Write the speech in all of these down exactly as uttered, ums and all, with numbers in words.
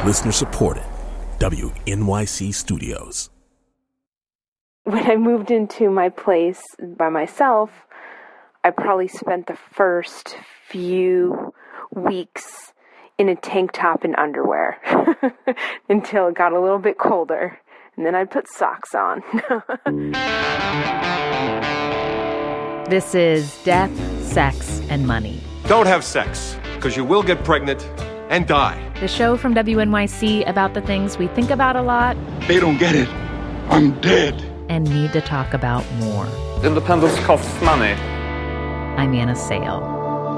Listener supported. W N Y C Studios. When I moved into my place by myself, I probably spent the first few weeks in a tank top and underwear until it got a little bit colder. And then I'd put socks on. This is Death, Sex, and Money. Don't have sex, because you will get pregnant and die. The show from W N Y C about the things we think about a lot. They don't get it. I'm dead. And need to talk about more. Independence costs money. I'm Anna Sale.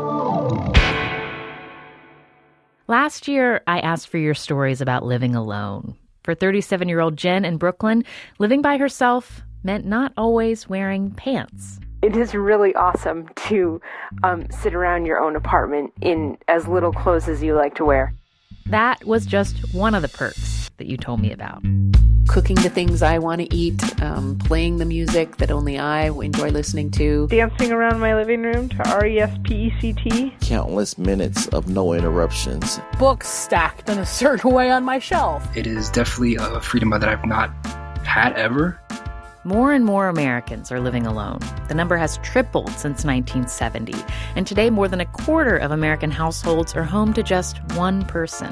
Last year, I asked for your stories about living alone. For thirty-seven-year-old Jen in Brooklyn, living by herself meant not always wearing pants. It is really awesome to um, sit around your own apartment in as little clothes as you like to wear. That was just one of the perks that you told me about. Cooking the things I want to eat, um, playing the music that only I enjoy listening to. Dancing around my living room to R E S P E C T. Countless minutes of no interruptions. Books stacked in a certain way on my shelf. It is definitely a freedom that I've not had ever. More and more Americans are living alone. The number has tripled since nineteen seventy. And today, more than a quarter of American households are home to just one person.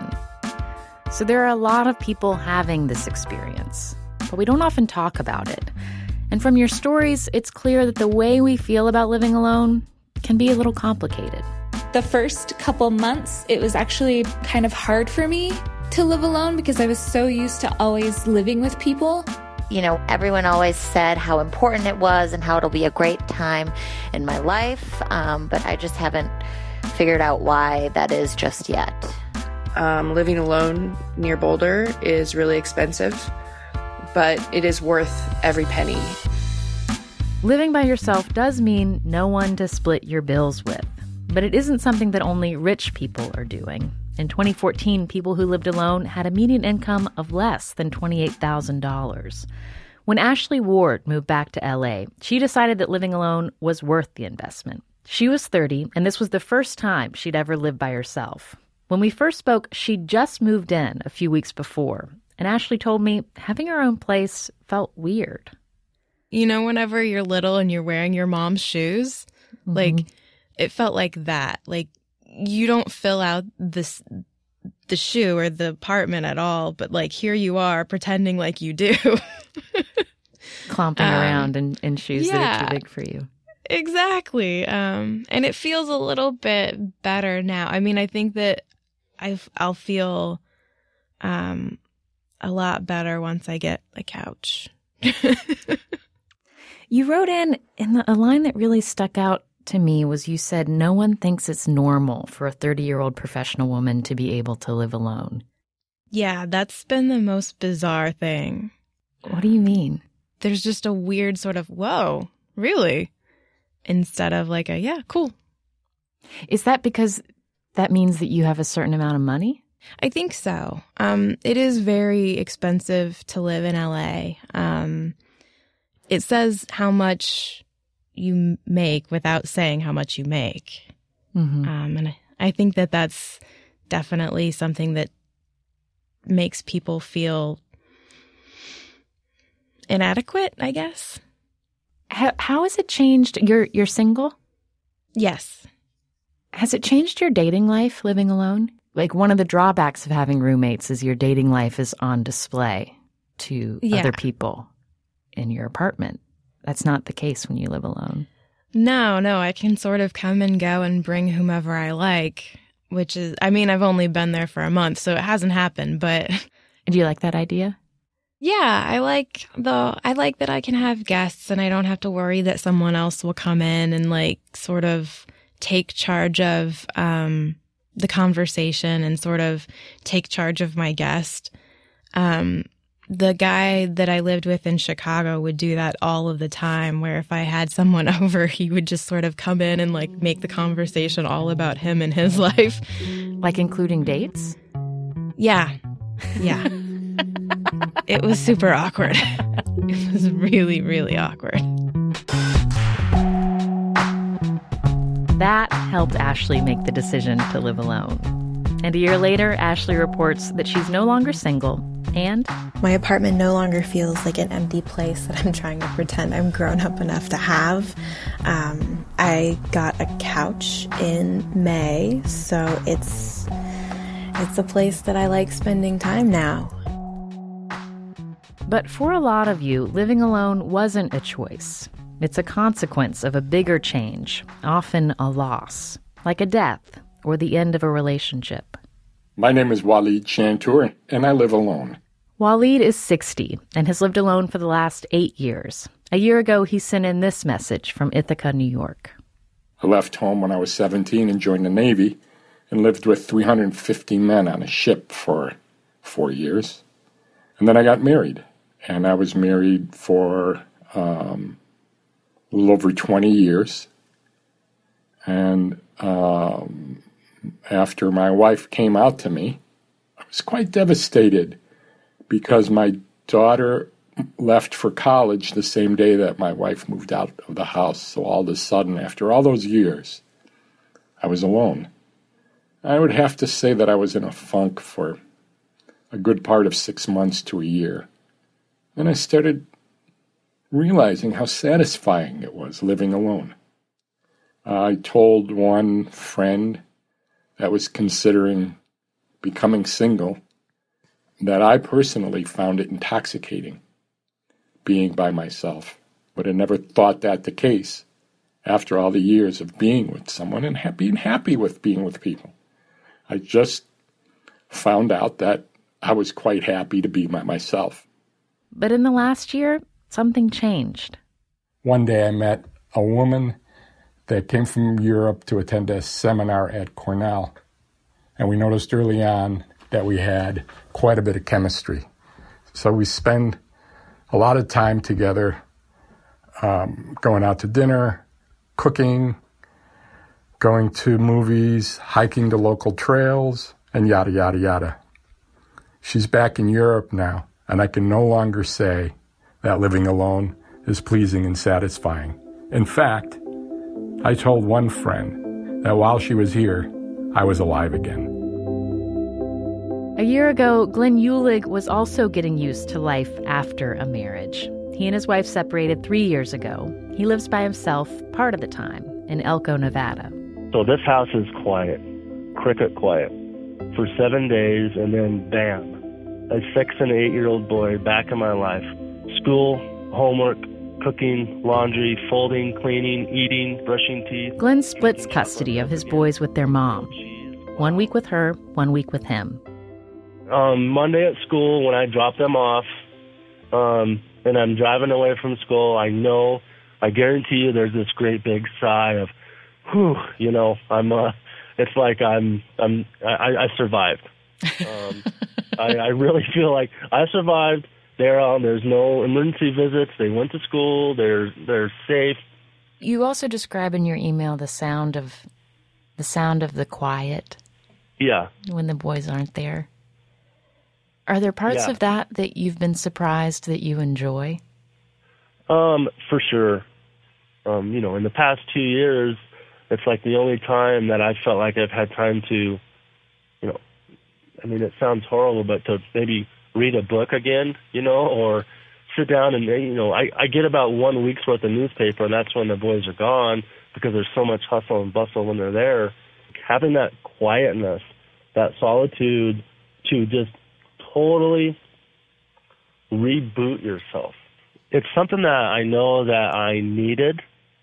So there are a lot of people having this experience, but we don't often talk about it. And from your stories, it's clear that the way we feel about living alone can be a little complicated. The first couple months, it was actually kind of hard for me to live alone because I was so used to always living with people. You know, everyone always said how important it was and how it'll be a great time in my life, um, but I just haven't figured out why that is just yet. Um, living alone near Boulder is really expensive, but it is worth every penny. Living by yourself does mean no one to split your bills with, but it isn't something that only rich people are doing. In twenty fourteen, people who lived alone had a median income of less than twenty-eight thousand dollars. When Ashley Ward moved back to L A, she decided that living alone was worth the investment. She was thirty, and this was the first time she'd ever lived by herself. When we first spoke, she'd just moved in a few weeks before, and Ashley told me having her own place felt weird. You know, whenever you're little and you're wearing your mom's shoes, mm-hmm. like, it felt like that. Like, you don't fill out this the shoe or the apartment at all, but, like, here you are pretending like you do. Clomping um, around in, in shoes yeah. that are too big for you. Exactly. Um, and it feels a little bit better now. I mean, I think that I've, I'll feel um, a lot better once I get a couch. You wrote in, in the, a line that really stuck out to me was you said, no one thinks it's normal for a thirty-year-old professional woman to be able to live alone. Yeah, that's been the most bizarre thing. What do you mean? There's just a weird sort of, whoa, really? Instead of like a, yeah, cool. Is that because that means that you have a certain amount of money? I think so. Um, it is very expensive to live in L A. Um, it says how much you make without saying how much you make. Mm-hmm. Um, and I, I think that that's definitely something that makes people feel inadequate, I guess. How, how has it changed? You're, you're single? Yes. Has it changed your dating life living alone? Like, one of the drawbacks of having roommates is your dating life is on display to yeah. other people in your apartment. That's not the case when you live alone. No, no, I can sort of come and go and bring whomever I like, which is, I mean, I've only been there for a month, so it hasn't happened, but... Do you like that idea? Yeah, I like the, I like that I can have guests and I don't have to worry that someone else will come in and, like, sort of take charge of um, the conversation and sort of take charge of my guest. Um, the guy that I lived with in Chicago would do that all of the time, where if I had someone over, he would just sort of come in and, like, make the conversation all about him and his life. Like including dates? Yeah. Yeah. It was super awkward. It was really, really awkward. That helped Ashley make the decision to live alone. And a year later, Ashley reports that she's no longer single, and my apartment no longer feels like an empty place that I'm trying to pretend I'm grown up enough to have. Um, I got a couch in May, so it's it's a place that I like spending time now. But for a lot of you, living alone wasn't a choice. It's a consequence of a bigger change, often a loss, like a death or the end of a relationship. My name is Waleed Shantour, and I live alone. Waleed is sixty and has lived alone for the last eight years. A year ago, he sent in this message from Ithaca, New York. I left home when I was seventeen and joined the Navy and lived with three hundred fifty men on a ship for four years. And then I got married, and I was married for um, a little over twenty years. And um, after my wife came out to me, I was quite devastated because my daughter left for college the same day that my wife moved out of the house. So all of a sudden, after all those years, I was alone. I would have to say that I was in a funk for a good part of six months to a year. Then I started realizing how satisfying it was living alone. I told one friend that was considering becoming single that I personally found it intoxicating being by myself, but I never thought that the case after all the years of being with someone and ha- being happy with being with people. I just found out that I was quite happy to be by myself. But in the last year, something changed. One day I met a woman that came from Europe to attend a seminar at Cornell, and we noticed early on that we had quite a bit of chemistry. So we spend a lot of time together, um, going out to dinner, cooking, going to movies, hiking to local trails, and yada, yada, yada. She's back in Europe now, and I can no longer say that living alone is pleasing and satisfying. In fact, I told one friend that while she was here, I was alive again. A year ago, Glenn Uhlig was also getting used to life after a marriage. He and his wife separated three years ago. He lives by himself part of the time in Elko, Nevada. So this house is quiet, cricket quiet, for seven days, and then bam, a six and eight-year-old boy back in my life. School, homework, cooking, laundry, folding, cleaning, eating, brushing teeth. Glenn splits custody of his boys with their mom. One week with her, one week with him. Um, Monday at school, when I drop them off, um, and I'm driving away from school, I know, I guarantee you there's this great big sigh of, whew, you know, I'm, uh, it's like I'm, I'm, I, I survived. Um, I, I really feel like I survived. They're on, there's no emergency visits. They went to school. They're, they're safe. You also describe in your email the sound of, the sound of the quiet. Yeah. When the boys aren't there. Are there parts yeah. of that that you've been surprised that you enjoy? Um, for sure. Um, you know, in the past two years, it's like the only time that I felt like I've had time to, you know, I mean, it sounds horrible, but to maybe read a book again, you know, or sit down and, you know, I, I get about one week's worth of newspaper, and that's when the boys are gone because there's so much hustle and bustle when they're there. Having that quietness, that solitude to just totally reboot yourself. It's something that I know that I needed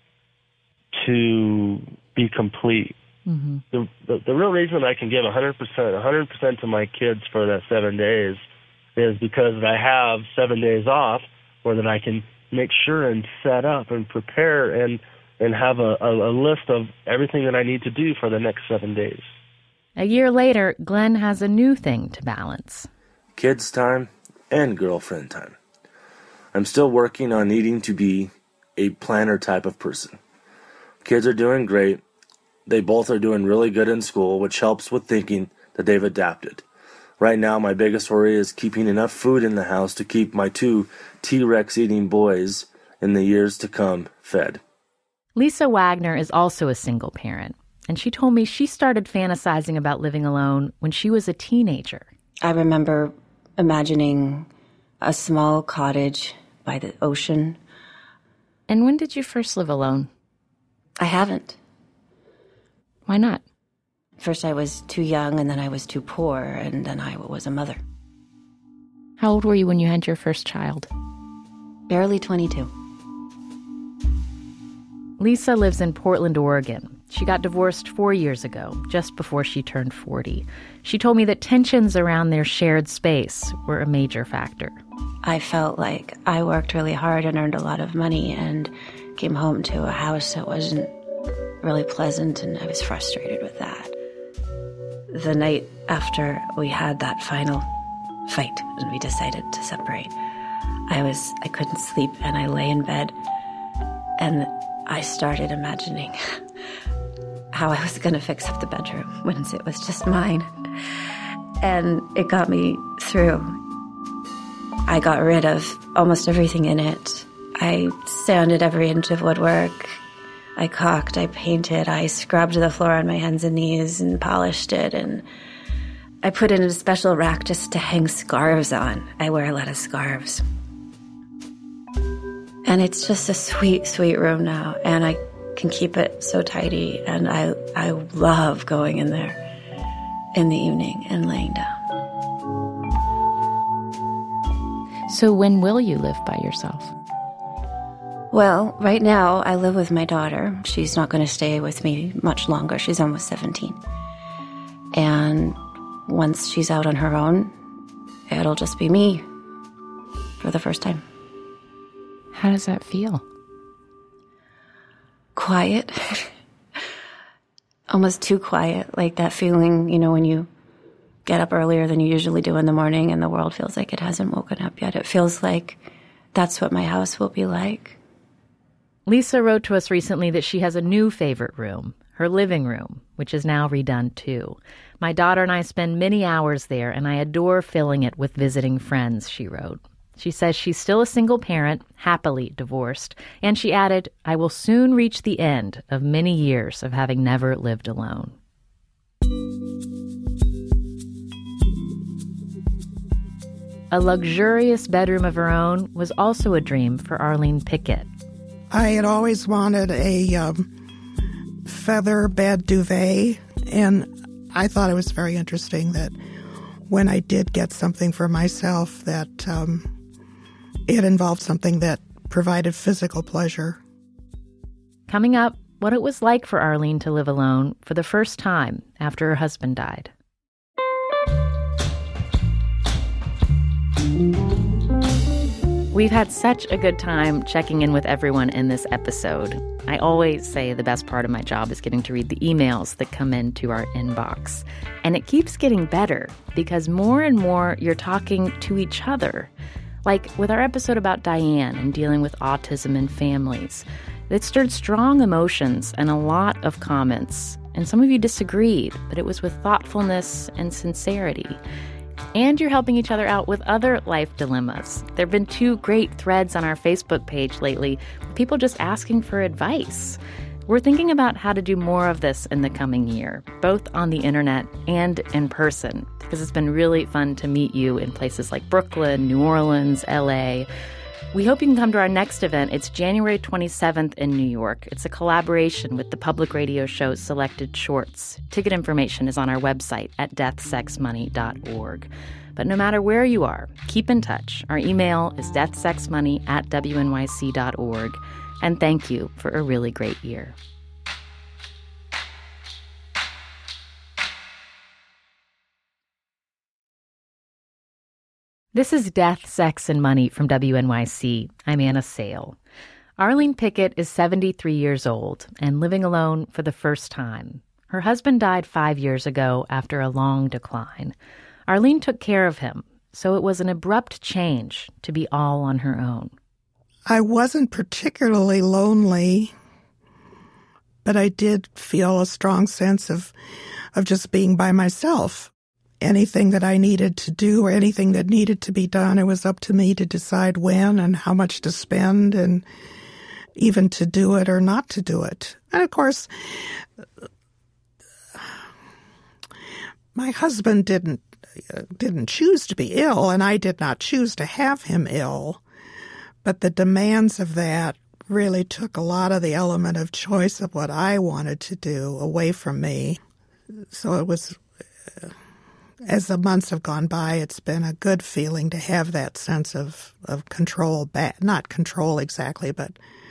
to be complete. Mm-hmm. The, the the real reason I can give one hundred percent, one hundred percent to my kids for that seven days is because I have seven days off where that I can make sure and set up and prepare and, and have a, a, a list of everything that I need to do for the next seven days. A year later, Glenn has a new thing to balance. Kids time and girlfriend time. I'm still working on needing to be a planner type of person. Kids are doing great. They both are doing really good in school, which helps with thinking that they've adapted. Right now, my biggest worry is keeping enough food in the house to keep my two T-Rex eating boys in the years to come fed. Lisa Wagner is also a single parent. and she told me she started fantasizing about living alone when she was a teenager. I remember imagining a small cottage by the ocean. And when did you first live alone? I haven't. Why not? First I was too young, and then I was too poor, and then I was a mother. How old were you when you had your first child? Barely twenty-two. Lisa lives in Portland, Oregon. She got divorced four years ago, just before she turned forty. She told me that tensions around their shared space were a major factor. I felt like I worked really hard and earned a lot of money and came home to a house that wasn't really pleasant, and I was frustrated with that. The night after we had that final fight and we decided to separate, I was I couldn't sleep, and I lay in bed and I started imagining how I was going to fix up the bedroom once it was just mine. And it got me through. I got rid of almost everything in it. I sanded every inch of woodwork. I caulked, I painted, I scrubbed the floor on my hands and knees and polished it. And I put in a special rack just to hang scarves on. I wear a lot of scarves. And it's just a sweet, sweet room now. And I can keep it so tidy. And I, I love going in there in the evening and laying down. So when will you live by yourself? Well, right now I live with my daughter. She's not going to stay with me much longer. She's almost seventeen. And once she's out on her own, it'll just be me for the first time. How does that feel? Quiet. Almost too quiet. Like that feeling, you know, when you get up earlier than you usually do in the morning and the world feels like it hasn't woken up yet. It feels like that's what my house will be like. Lisa wrote to us recently that she has a new favorite room, her living room, which is now redone too. My daughter and I spend many hours there, and I adore filling it with visiting friends, she wrote. She says she's still a single parent, happily divorced, and she added, I will soon reach the end of many years of having never lived alone. A luxurious bedroom of her own was also a dream for Arlene Pickett. I had always wanted a um, feather bed duvet, and I thought it was very interesting that when I did get something for myself, that um, it involved something that provided physical pleasure. Coming up, what it was like for Arlene to live alone for the first time after her husband died. We've had such a good time checking in with everyone in this episode. I always say the best part of my job is getting to read the emails that come into our inbox. And it keeps getting better because more and more you're talking to each other. Like with our episode about Diane and dealing with autism in families. It stirred strong emotions and a lot of comments. And some of you disagreed, but it was with thoughtfulness and sincerity. And you're helping each other out with other life dilemmas. There have been two great threads on our Facebook page lately with people just asking for advice. We're thinking about how to do more of this in the coming year, both on the internet and in person, because it's been really fun to meet you in places like Brooklyn, New Orleans, L A. We hope you can come to our next event. It's January twenty-seventh in New York. It's a collaboration with the public radio show Selected Shorts. Ticket information is on our website at death sex money dot org. But no matter where you are, keep in touch. Our email is death sex money at w n y c dot org. And thank you for a really great year. This is Death, Sex, and Money from W N Y C. I'm Anna Sale. Arlene Pickett is seventy-three years old and living alone for the first time. Her husband died five years ago after a long decline. Arlene took care of him, so it was an abrupt change to be all on her own. I wasn't particularly lonely, but I did feel a strong sense of, of just being by myself. Anything that I needed to do or anything that needed to be done, it was up to me to decide when and how much to spend and even to do it or not to do it. And of course, my husband didn't uh, didn't choose to be ill, and I did not choose to have him ill. But the demands of that really took a lot of the element of choice of what I wanted to do away from me. So it was, uh, as the months have gone by, it's been a good feeling to have that sense of, of control back. Not control exactly, but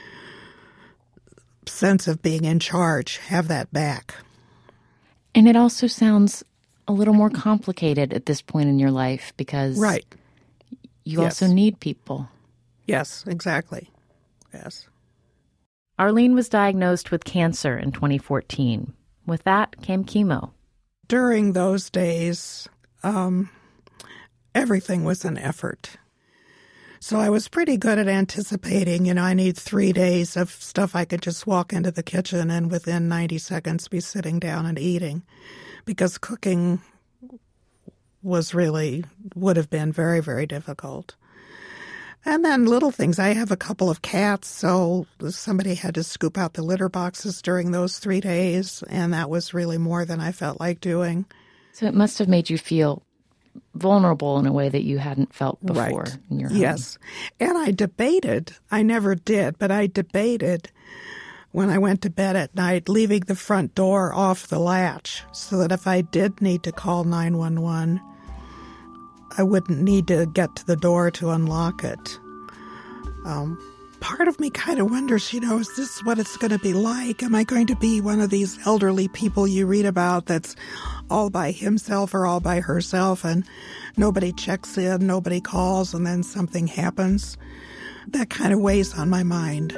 sense of being in charge, have that back. And it also sounds a little more complicated at this point in your life because right. you yes. also need people. Yes, exactly. Yes. Arlene was diagnosed with cancer in twenty fourteen. With that came chemo. During those days, um, everything was an effort. So I was pretty good at anticipating, you know, I need three days of stuff I could just walk into the kitchen and within ninety seconds be sitting down and eating. Because cooking was really, would have been very, very difficult. And then little things. I have a couple of cats, so somebody had to scoop out the litter boxes during those three days, and that was really more than I felt like doing. So it must have made you feel vulnerable in a way that you hadn't felt before right. in your home. Yes. And I debated, I never did, but I debated when I went to bed at night, leaving the front door off the latch so that if I did need to call nine one one, I wouldn't need to get to the door to unlock it. Um, part of me kind of wonders, you know, is this what it's going to be like? Am I going to be one of these elderly people you read about that's all by himself or all by herself and nobody checks in, nobody calls, and then something happens? That kind of weighs on my mind.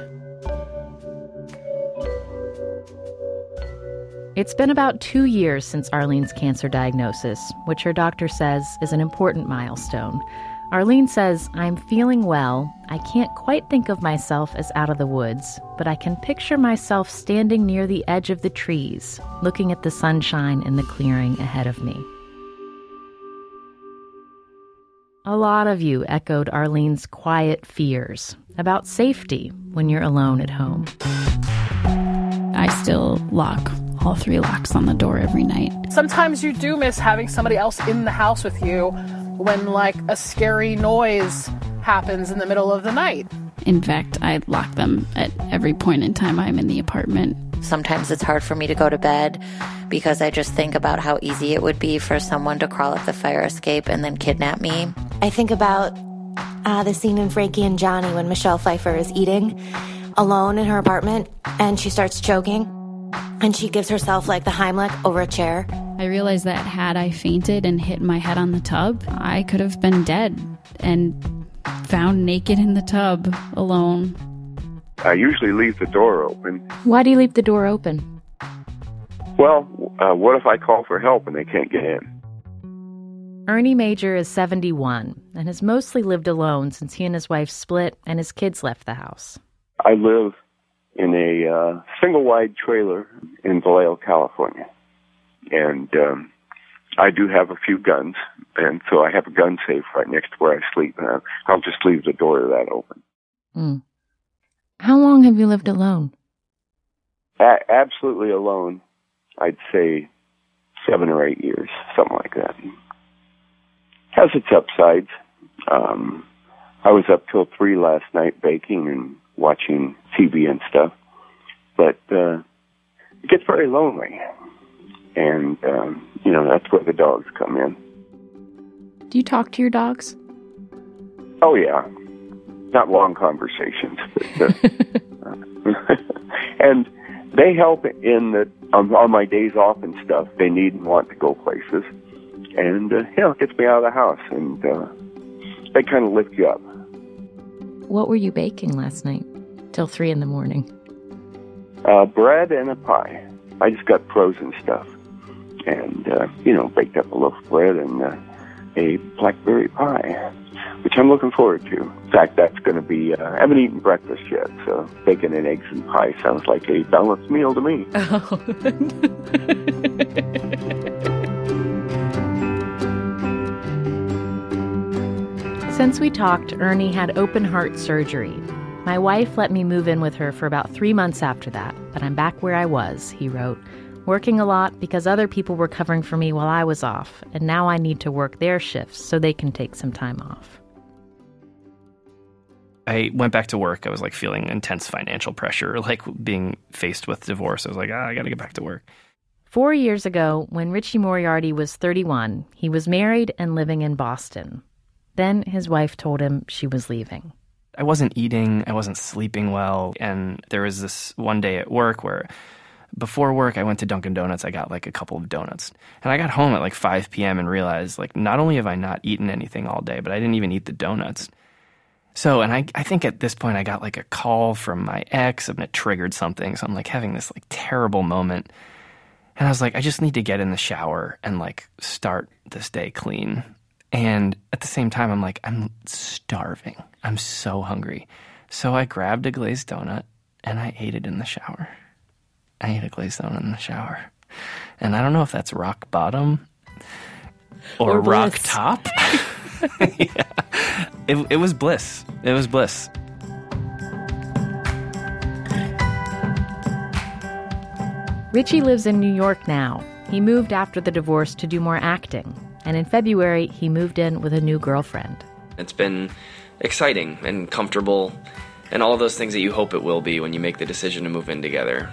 It's been about two years since Arlene's cancer diagnosis, which her doctor says is an important milestone. Arlene says, "I'm feeling well. I can't quite think of myself as out of the woods, but I can picture myself standing near the edge of the trees, looking at the sunshine in the clearing ahead of me." A lot of you echoed Arlene's quiet fears about safety when you're alone at home. I still lock all three locks on the door every night. Sometimes you do miss having somebody else in the house with you when, like, a scary noise happens in the middle of the night. In fact, I lock them at every point in time I'm in the apartment. Sometimes it's hard for me to go to bed because I just think about how easy it would be for someone to crawl up the fire escape and then kidnap me. I think about uh, the scene in Frankie and Johnny when Michelle Pfeiffer is eating alone in her apartment and she starts choking. And she gives herself, like, the Heimlich over a chair. I realized that had I fainted and hit my head on the tub, I could have been dead and found naked in the tub, alone. I usually leave the door open. Why do you leave the door open? Well, uh, what if I call for help and they can't get in? Ernie Major is seventy-one and has mostly lived alone since he and his wife split and his kids left the house. I live in a uh, single-wide trailer in Vallejo, California. And um, I do have a few guns, and so I have a gun safe right next to where I sleep. And I'll just leave the door to that open. Mm. How long have you lived alone? A- absolutely alone, I'd say seven or eight years, something like that. Has its upsides. Um, I was up till three last night baking and watching T V and stuff, but uh, it gets very lonely, and um, you know, that's where the dogs come in. Do you talk to your dogs? Oh yeah, not long conversations, but, uh, and they help in that on, on my days off and stuff. They need and want to go places, and uh, you know, it gets me out of the house, and uh, they kind of lift you up. What were you baking last night till three in the morning? Uh, bread and a pie. I just got frozen stuff. And, uh, you know, baked up a loaf of bread and uh, a blackberry pie, which I'm looking forward to. In fact, that's going to be, uh, I haven't eaten breakfast yet, so bacon and eggs and pie sounds like a balanced meal to me. Oh. Since we talked, Ernie had open heart surgery. My wife let me move in with her for about three months after that, but I'm back where I was, he wrote, working a lot because other people were covering for me while I was off, and now I need to work their shifts so they can take some time off. I went back to work. I was like feeling intense financial pressure, like being faced with divorce. I was like, ah, I got to get back to work. Four years ago, when Richie Moriarty was thirty-one, he was married and living in Boston. Then his wife told him she was leaving. I wasn't eating. I wasn't sleeping well. And there was this one day at work where before work, I went to Dunkin' Donuts. I got like a couple of donuts. And I got home at like five p.m. and realized like not only have I not eaten anything all day, but I didn't even eat the donuts. So, and I, I think at this point I got like a call from my ex and it triggered something. So I'm like having this like terrible moment. And I was like, I just need to get in the shower and like start this day clean. And at the same time, I'm like, I'm starving. I'm so hungry. So I grabbed a glazed donut and I ate it in the shower. I ate a glazed donut in the shower. And I don't know if that's rock bottom or, or rock top. Yeah. It, it was bliss. It was bliss. Richie lives in New York now. He moved after the divorce to do more acting. And in February, he moved in with a new girlfriend. It's been exciting and comfortable and all of those things that you hope it will be when you make the decision to move in together.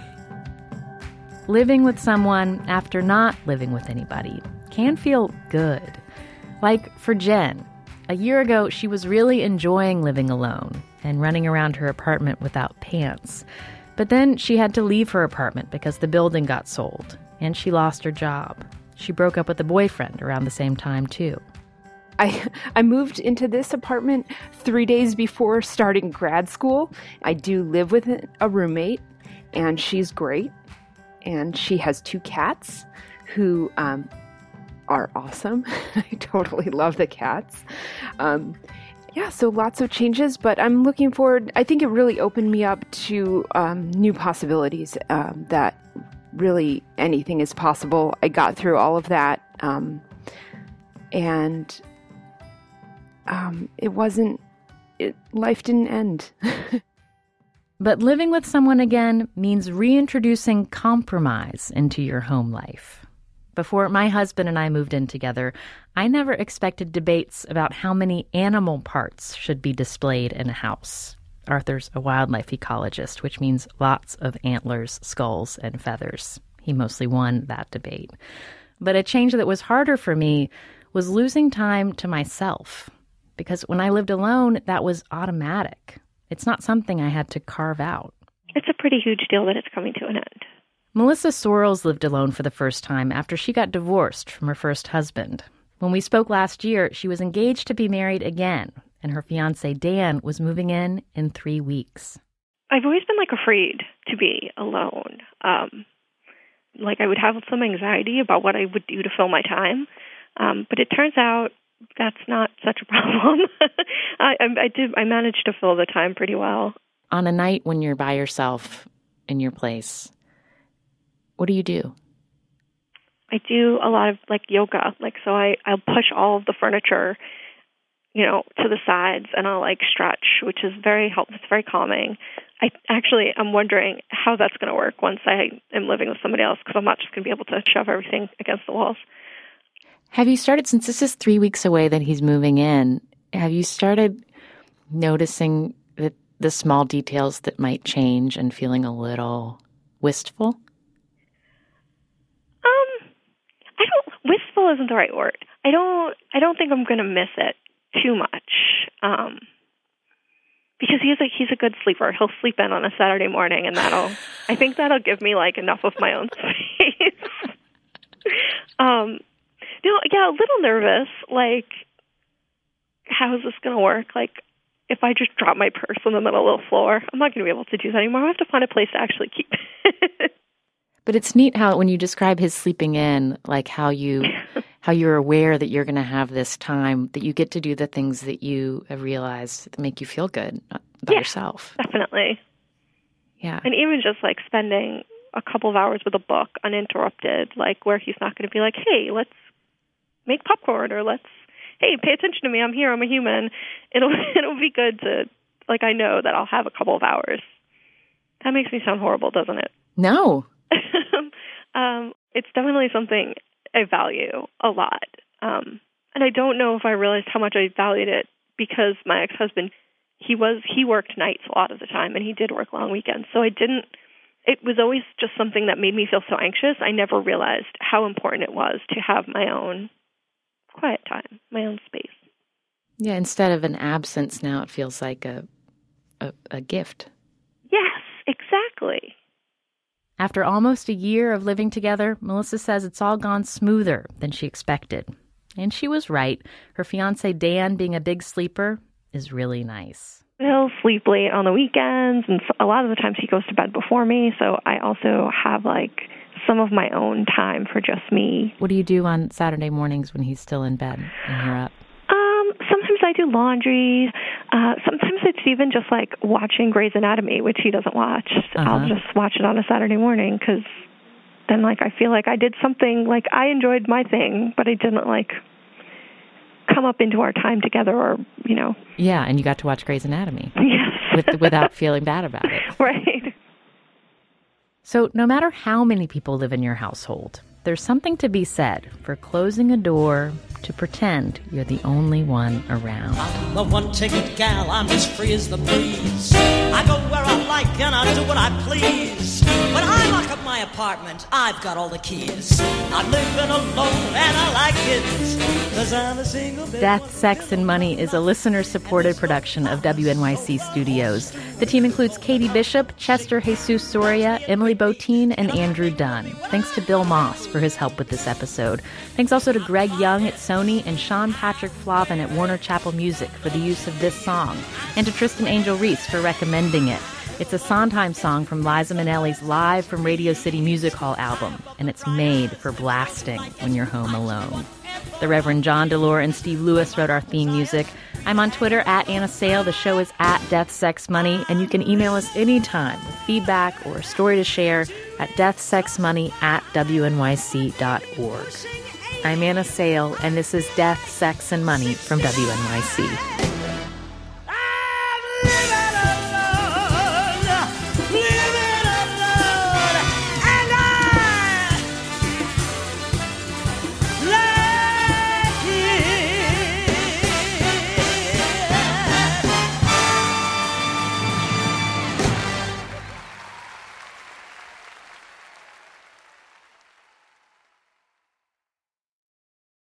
Living with someone after not living with anybody can feel good. Like for Jen. A year ago, she was really enjoying living alone and running around her apartment without pants. But then she had to leave her apartment because the building got sold, and she lost her job. She broke up with a boyfriend around the same time, too. I I moved into this apartment three days before starting grad school. I do live with a roommate, and she's great. And she has two cats who um, are awesome. I totally love the cats. Um, yeah, so lots of changes, but I'm looking forward. I think it really opened me up to um, new possibilities, um, that really anything is possible. I got through all of that, um, and um, it wasn't, it, life didn't end. But living with someone again means reintroducing compromise into your home life. Before my husband and I moved in together, I never expected debates about how many animal parts should be displayed in a house. Arthur's a wildlife ecologist, which means lots of antlers, skulls, and feathers. He mostly won that debate. But a change that was harder for me was losing time to myself. Because when I lived alone, that was automatic. It's not something I had to carve out. It's a pretty huge deal that it's coming to an end. Melissa Sorrells lived alone for the first time after she got divorced from her first husband. When we spoke last year, she was engaged to be married again, and her fiancé Dan was moving in in three weeks. I've always been, like, afraid to be alone. Um, like, I would have some anxiety about what I would do to fill my time. Um, but it turns out that's not such a problem. I, I, I did. I managed to fill the time pretty well. On a night when you're by yourself in your place, what do you do? I do a lot of, like, yoga. Like, so I, I'll push all of the furniture, you know, to the sides, and I'll, like, stretch, which is very helpful. It's very calming. I actually, I'm wondering how that's going to work once I am living with somebody else, because I'm not just going to be able to shove everything against the walls. Have you started, since this is three weeks away that he's moving in, have you started noticing the, the small details that might change and feeling a little wistful? Um, I don't, wistful isn't the right word. I don't, I don't think I'm going to miss it too much. Um, because he's a, he's a good sleeper. He'll sleep in on a Saturday morning, and that'll, I think that'll give me, like, enough of my own space. um, No, yeah, a little nervous. Like, how is this going to work? Like, if I just drop my purse in the middle of the floor, I'm not going to be able to do that anymore. I have to find a place to actually keep it. But it's neat how, when you describe his sleeping in, like how you, how you're aware that you're going to have this time, that you get to do the things that you have realized that make you feel good about yeah, yourself. Definitely. Yeah. And even just, like, spending a couple of hours with a book uninterrupted, like, where he's not going to be like, hey, let's make popcorn, or let's, hey, pay attention to me. I'm here. I'm a human. It'll it'll be good to, like, I know that I'll have a couple of hours. That makes me sound horrible, doesn't it? No. Um, it's definitely something I value a lot. Um, and I don't know if I realized how much I valued it because my ex-husband, he was he worked nights a lot of the time, and he did work long weekends. So I didn't, it was always just something that made me feel so anxious. I never realized how important it was to have my own quiet time, my own space. Yeah, instead of an absence, now it feels like a a, a gift. Yes, exactly. After almost a year of living together, Melissa says it's all gone smoother than she expected. And she was right. Her fiancé, Dan, being a big sleeper, is really nice. He'll sleep late on the weekends, and a lot of the times he goes to bed before me, so I also have, like, some of my own time for just me. What do you do on Saturday mornings when he's still in bed and you're up? Um, sometimes I do laundry. Uh, sometimes it's even just like watching Grey's Anatomy, which he doesn't watch. Uh-huh. I'll just watch it on a Saturday morning because then, like, I feel like I did something, like, I enjoyed my thing, but I didn't, like, come up into our time together or, you know. Yeah, and you got to watch Grey's Anatomy. Yes. with, without feeling bad about it. Right. So no matter how many people live in your household, there's something to be said for closing a door to pretend you're the only one around. I'm the one-ticket gal, I'm as free as the breeze. I go where I like and I do what I please. When I lock up my apartment, I've got all the keys. I'm living alone and I like it, 'cause I'm a single bitch. Death, Sex, and Money is a listener-supported production of W N Y C Studios. The team includes Katie Bishop, Chester Jesus Soria, Emily Botine, and Andrew Dunn. Thanks to Bill Moss for his help with this episode. Thanks also to Greg Young at Sony and Sean Patrick Flavin at Warner Chappell Music for the use of this song, and to Tristan Angel Reese for recommending it. It's a Sondheim song from Liza Minnelli's Live from Radio City Music Hall album, and it's made for blasting when you're home alone. The Reverend John Delore and Steve Lewis wrote our theme music. I'm on Twitter at Anna Sale. The show is at Death, Sex, Money, and you can email us anytime with feedback or a story to share at deathsexmoney at W N Y C dot org. I'm Anna Sale, and this is Death, Sex, and Money from W N Y C.